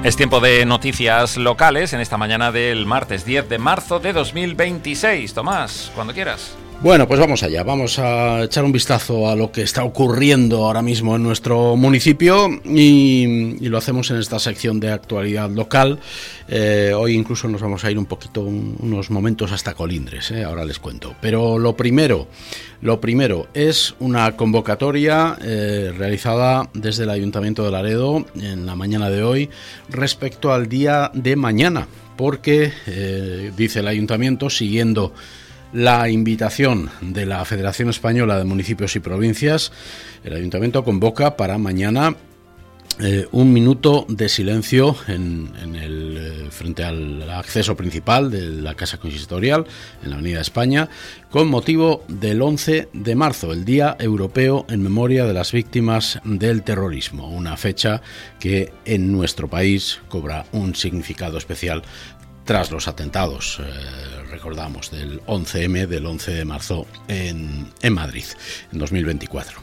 Es tiempo de noticias locales en esta mañana del martes 10 de marzo de 2026. Tomás, cuando quieras. Bueno, pues vamos allá, vamos a echar un vistazo a lo que está ocurriendo ahora mismo en nuestro municipio y lo hacemos en esta sección de actualidad local. Hoy incluso nos vamos a ir un poquito, unos momentos hasta Colindres, ahora les cuento. Pero lo primero es una convocatoria realizada desde el Ayuntamiento de Laredo en la mañana de hoy respecto al día de mañana, porque dice el Ayuntamiento, siguiendo la invitación de la Federación Española de Municipios y Provincias, el Ayuntamiento convoca para mañana un minuto de silencio frente al acceso principal de la Casa Consistorial en la Avenida España, con motivo del 11 de marzo, el Día Europeo en Memoria de las Víctimas del Terrorismo, una fecha que en nuestro país cobra un significado especial tras los atentados, recordamos, del 11M, del 11 de marzo en Madrid, en 2024.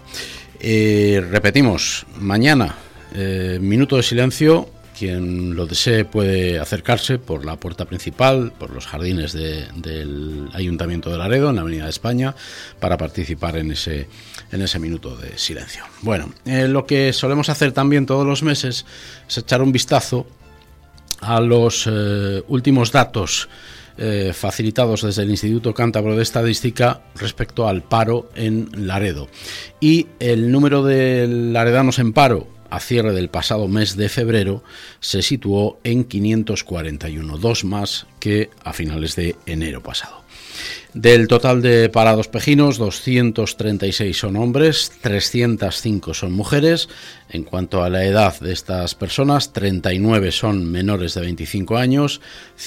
Repetimos, mañana, minuto de silencio. Quien lo desee puede acercarse por la puerta principal, por los jardines del Ayuntamiento de Laredo, en la Avenida de España, para participar en ese minuto de silencio. Bueno, lo que solemos hacer también todos los meses es echar un vistazo a los últimos datos facilitados desde el Instituto Cántabro de Estadística respecto al paro en Laredo. Y el número de laredanos en paro a cierre del pasado mes de febrero se situó en 541, dos más que a finales de enero pasado. Del total de parados pejinos, 236 son hombres, 305 son mujeres. En cuanto a la edad de estas personas, 39 son menores de 25 años,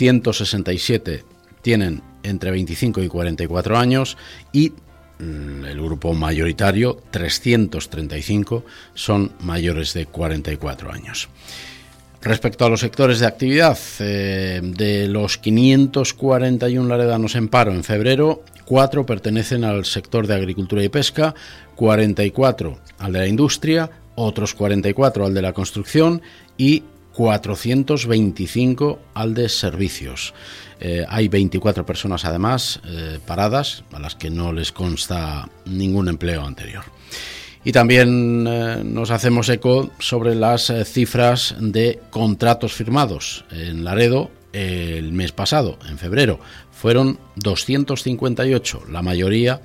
167 tienen entre 25 y 44 años y el grupo mayoritario, 335, son mayores de 44 años. Respecto a los sectores de actividad, de los 541 laredanos en paro en febrero, 4 pertenecen al sector de agricultura y pesca, 44 al de la industria, otros 44 al de la construcción y 425 al de servicios. Hay 24 personas además paradas, a las que no les consta ningún empleo anterior. Y también nos hacemos eco sobre las cifras de contratos firmados en Laredo el mes pasado, en febrero. Fueron 258, la mayoría,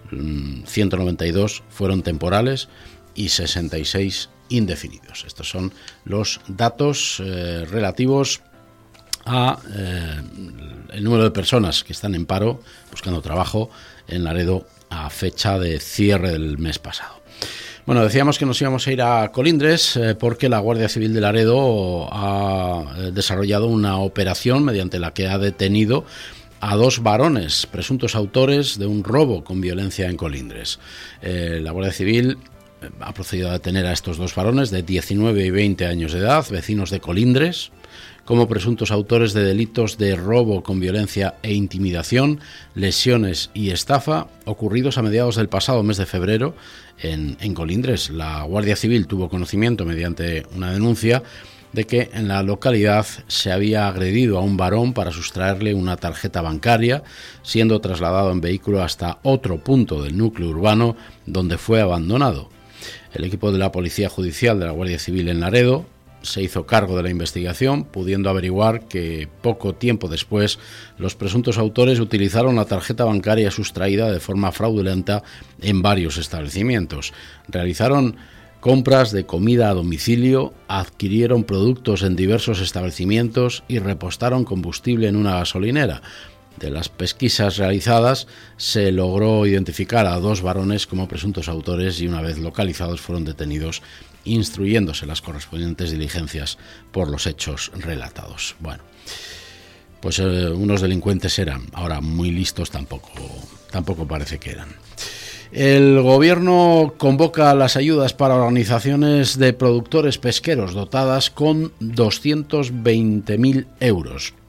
192, fueron temporales y 66 indefinidos. Estos son los datos relativos a el número de personas que están en paro buscando trabajo en Laredo a fecha de cierre del mes pasado. Bueno, decíamos que nos íbamos a ir a Colindres porque la Guardia Civil de Laredo ha desarrollado una operación mediante la que ha detenido a 2 varones, presuntos autores de un robo con violencia en Colindres. La Guardia Civil ha procedido a detener a estos 2 varones de 19 y 20 años de edad, vecinos de Colindres, como presuntos autores de delitos de robo con violencia e intimidación, lesiones y estafa ocurridos a mediados del pasado mes de febrero en Colindres. La Guardia Civil tuvo conocimiento mediante una denuncia de que en la localidad se había agredido a un varón para sustraerle una tarjeta bancaria, siendo trasladado en vehículo hasta otro punto del núcleo urbano donde fue abandonado. El equipo de la Policía Judicial de la Guardia Civil en Laredo se hizo cargo de la investigación, pudiendo averiguar que poco tiempo después los presuntos autores utilizaron la tarjeta bancaria sustraída de forma fraudulenta en varios establecimientos. Realizaron compras de comida a domicilio, adquirieron productos en diversos establecimientos y repostaron combustible en una gasolinera. De las pesquisas realizadas se logró identificar a 2 varones como presuntos autores y una vez localizados fueron detenidos, instruyéndose las correspondientes diligencias por los hechos relatados. Bueno, pues unos delincuentes eran, ahora muy listos tampoco parece que eran. El gobierno convoca las ayudas para organizaciones de productores pesqueros dotadas con 220.000 euros.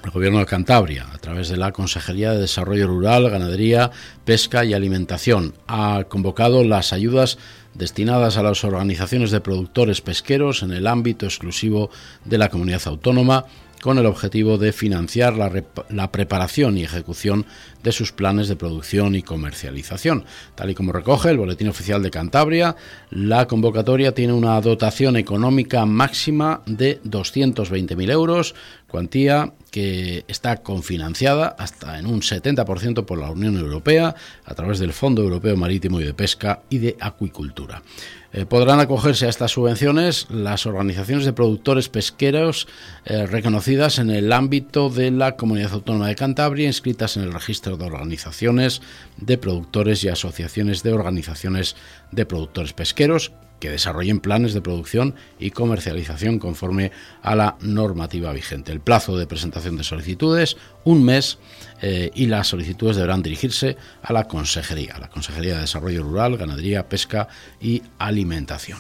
El Gobierno de Cantabria, a través de la Consejería de Desarrollo Rural, Ganadería, Pesca y Alimentación, ha convocado las ayudas destinadas a las organizaciones de productores pesqueros en el ámbito exclusivo de la comunidad autónoma, con el objetivo de financiar la preparación y ejecución de sus planes de producción y comercialización. Tal y como recoge el Boletín Oficial de Cantabria, la convocatoria tiene una dotación económica máxima de 220.000 euros, cuantía que está confinanciada hasta en un 70% por la Unión Europea a través del Fondo Europeo Marítimo y de Pesca y de Acuicultura. Podrán acogerse a estas subvenciones las organizaciones de productores pesqueros reconocidas en el ámbito de la Comunidad Autónoma de Cantabria, inscritas en el registro de organizaciones de productores y asociaciones de organizaciones de productores pesqueros que desarrollen planes de producción y comercialización conforme a la normativa vigente. El plazo de presentación de solicitudes, 1 mes, y las solicitudes deberán dirigirse a la Consejería de Desarrollo Rural, Ganadería, Pesca y Alimentación.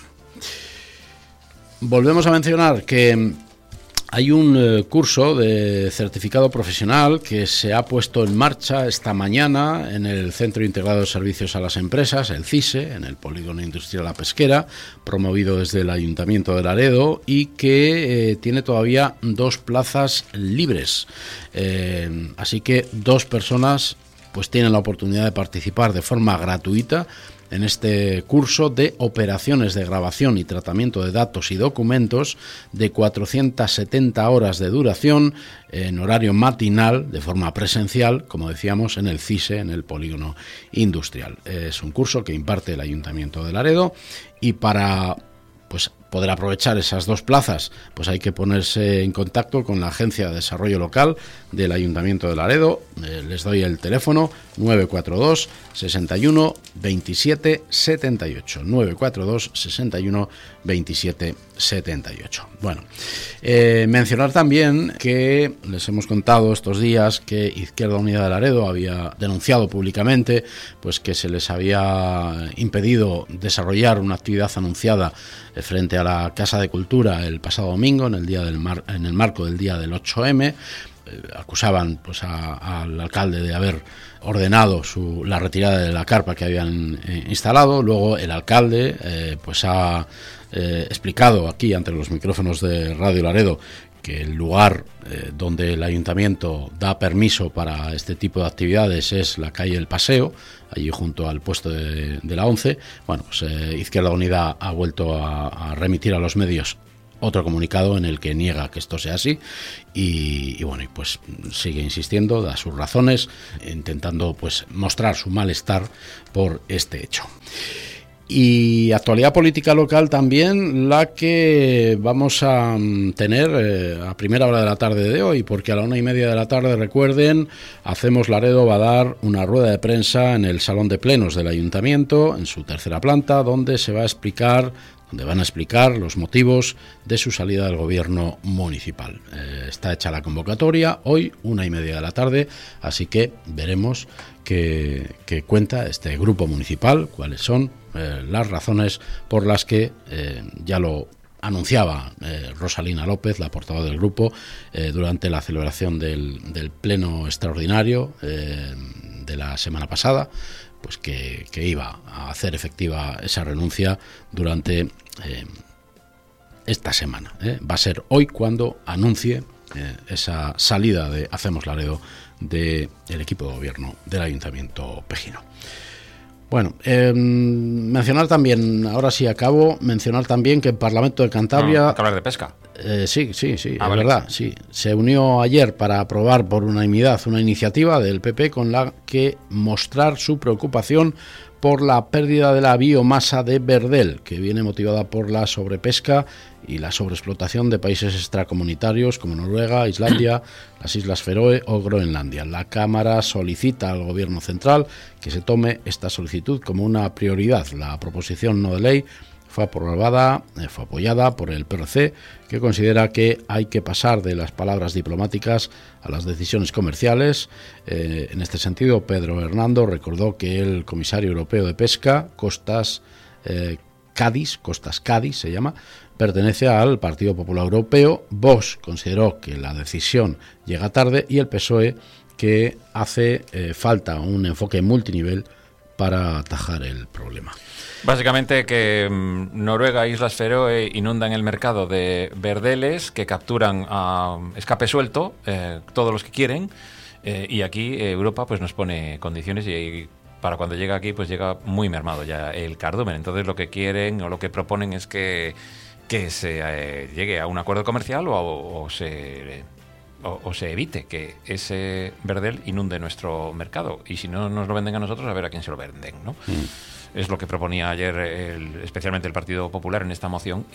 Volvemos a mencionar que hay un curso de certificado profesional que se ha puesto en marcha esta mañana en el Centro Integrado de Servicios a las Empresas, el CISE, en el Polígono Industrial La Pesquera, promovido desde el Ayuntamiento de Laredo y que tiene todavía 2 plazas libres. Así que 2 personas pues tienen la oportunidad de participar de forma gratuita en este curso de operaciones de grabación y tratamiento de datos y documentos de 470 horas de duración en horario matinal de forma presencial, como decíamos, en el CISE, en el Polígono Industrial. Es un curso que imparte el Ayuntamiento de Laredo y para poder aprovechar esas 2 plazas, pues hay que ponerse en contacto con la Agencia de Desarrollo Local del Ayuntamiento de Laredo. Les doy el teléfono 942 61 27 78 942 61 27 78. Bueno, mencionar también que les hemos contado estos días que Izquierda Unida de Laredo había denunciado públicamente pues que se les había impedido desarrollar una actividad anunciada frente a la Casa de Cultura el pasado domingo en el marco del día del 8M. Acusaban pues al alcalde de haber ordenado la retirada de la carpa que habían instalado. Luego el alcalde pues ha explicado aquí ante los micrófonos de Radio Laredo que el lugar donde el ayuntamiento da permiso para este tipo de actividades es la calle El Paseo, allí junto al puesto de la 11. Bueno, pues Izquierda Unida ha vuelto a remitir a los medios otro comunicado en el que niega que esto sea así y bueno, y pues sigue insistiendo, da sus razones, intentando pues mostrar su malestar por este hecho. Y actualidad política local también la que vamos a tener a primera hora de la tarde de hoy, porque a la 1:30 de la tarde, recuerden, Hacemos Laredo va a dar una rueda de prensa en el Salón de Plenos del Ayuntamiento, en su 3ª planta, donde van a explicar los motivos de su salida del gobierno municipal. Está hecha la convocatoria hoy, 1:30 de la tarde, así que veremos qué cuenta este grupo municipal, cuáles son las razones por las que ya lo anunciaba Rosalina López, la portavoz del grupo, durante la celebración del pleno extraordinario de la semana pasada, pues que iba a hacer efectiva esa renuncia durante esta semana. Va a ser hoy cuando anuncie esa salida de Hacemos Laredo del equipo de gobierno del Ayuntamiento pejino. Bueno, mencionar también, ahora sí acabo, mencionar también que el Parlamento de Cantabria... No, hay que hablar de pesca. Sí, es vale. Verdad, sí. Se unió ayer para aprobar por unanimidad una iniciativa del PP con la que mostrar su preocupación por la pérdida de la biomasa de Verdel, que viene motivada por la sobrepesca y la sobreexplotación de países extracomunitarios como Noruega, Islandia, las Islas Feroe o Groenlandia. La Cámara solicita al Gobierno central que se tome esta solicitud como una prioridad. La proposición no de ley fue apoyada por el PRC, que considera que hay que pasar de las palabras diplomáticas a las decisiones comerciales. En este sentido, Pedro Hernando recordó que el comisario europeo de Pesca, Costas Cádiz, Costas Cádiz se llama, pertenece al Partido Popular Europeo. Vox consideró que la decisión llega tarde y el PSOE que hace falta un enfoque multinivel para atajar el problema. Básicamente que Noruega e Islas Feroe inundan el mercado de verdeles que capturan a escape suelto todos los que quieren, y aquí Europa pues nos pone condiciones y para cuando llega aquí pues llega muy mermado ya el cardumen. Entonces lo que quieren o lo que proponen es que se llegue a un acuerdo comercial o se evite que ese verdel inunde nuestro mercado, y si no nos lo venden a nosotros, a ver a quién se lo venden, ¿no? Es lo que proponía ayer especialmente el Partido Popular en esta moción,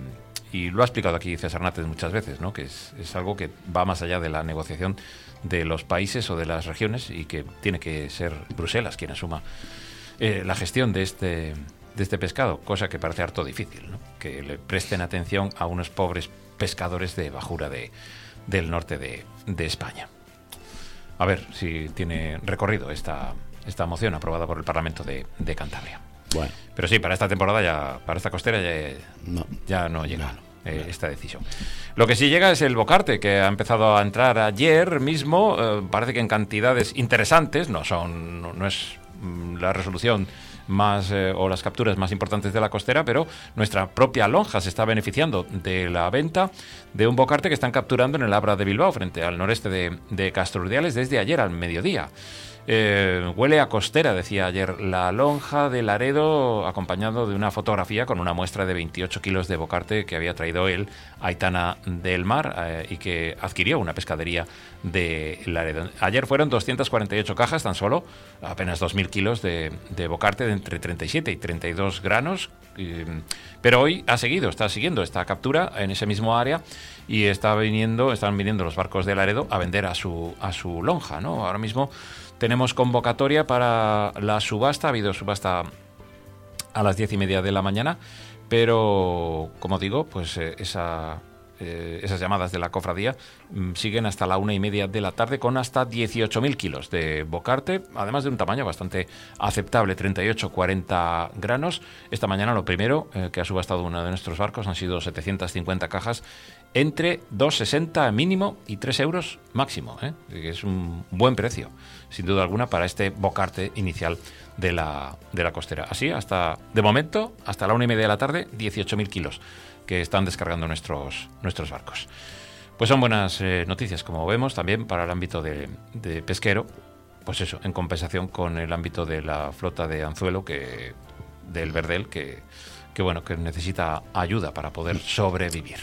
y lo ha explicado aquí César Náttez muchas veces, ¿no? Que es algo que va más allá de la negociación de los países o de las regiones, y que tiene que ser Bruselas quien asuma la gestión de este pescado, cosa que parece harto difícil, ¿no? Que le presten atención a unos pobres pescadores de bajura del norte de España. A ver si tiene recorrido esta moción aprobada por el Parlamento de Cantabria. Bueno. Pero sí, para esta temporada, para esta costera ya no llega esta decisión. Lo que sí llega es el bocarte, que ha empezado a entrar ayer mismo, parece que en cantidades interesantes, no es la resolución más o las capturas más importantes de la costera, pero nuestra propia lonja se está beneficiando de la venta de un bocarte que están capturando en el Abra de Bilbao, frente al noreste de Castrurdiales, desde ayer al mediodía. Huele a costera, decía ayer la lonja de Laredo, acompañado de una fotografía con una muestra de 28 kilos de bocarte que había traído él, Aitana del Mar, y que adquirió una pescadería de Laredo. Ayer fueron 248 cajas tan solo, apenas 2.000 kilos de bocarte de entre 37 y 32 granos, pero hoy está siguiendo esta captura en ese mismo área, y están viniendo los barcos de Laredo a vender a su lonja, ¿no? Ahora mismo tenemos convocatoria para la subasta. Ha habido subasta a las 10:30 de la mañana, pero, como digo, pues esas llamadas de la cofradía siguen hasta la 1:30 de la tarde, con hasta 18.000 kilos de bocarte, además de un tamaño bastante aceptable, 38-40 granos. Esta mañana lo primero que ha subastado uno de nuestros barcos han sido 750 cajas, entre 2,60 mínimo y 3 euros máximo, que es un buen precio, sin duda alguna, para este bocarte inicial de la costera. Así, de momento, hasta la 1:30 de la tarde, 18.000 kilos que están descargando nuestros barcos. Pues son buenas noticias, como vemos, también para el ámbito de pesquero, pues eso, en compensación con el ámbito de la flota de anzuelo, del verdel, que necesita ayuda para poder sobrevivir,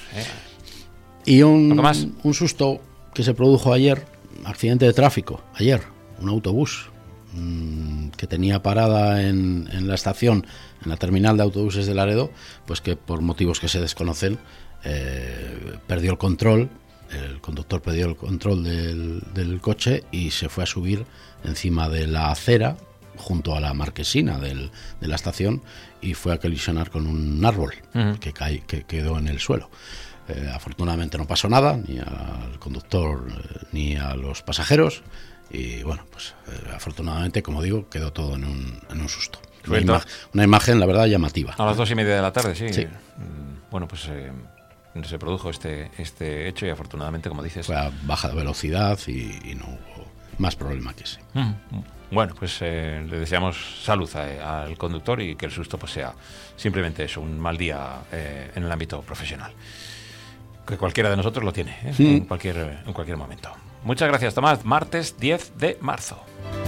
Y un susto que se produjo ayer, accidente de tráfico, un autobús que tenía parada en la estación, en la terminal de autobuses de Laredo, pues que por motivos que se desconocen perdió el control, el conductor perdió el control del coche y se fue a subir encima de la acera junto a la marquesina de la estación, y fue a colisionar con un árbol que quedó en el suelo. Afortunadamente no pasó nada, ni al conductor ni a los pasajeros, y bueno, pues afortunadamente, como digo, quedó todo en un susto. Una imagen, la verdad, llamativa. A las 2:30 de la tarde, sí. Bueno, pues se produjo este hecho, y afortunadamente, como dices, fue a baja velocidad y no hubo más problema que ese. Bueno, pues le deseamos salud al conductor, y que el susto pues sea simplemente eso, un mal día en el ámbito profesional, que cualquiera de nosotros lo tiene, en cualquier momento. Muchas gracias, Tomás. Martes 10 de marzo.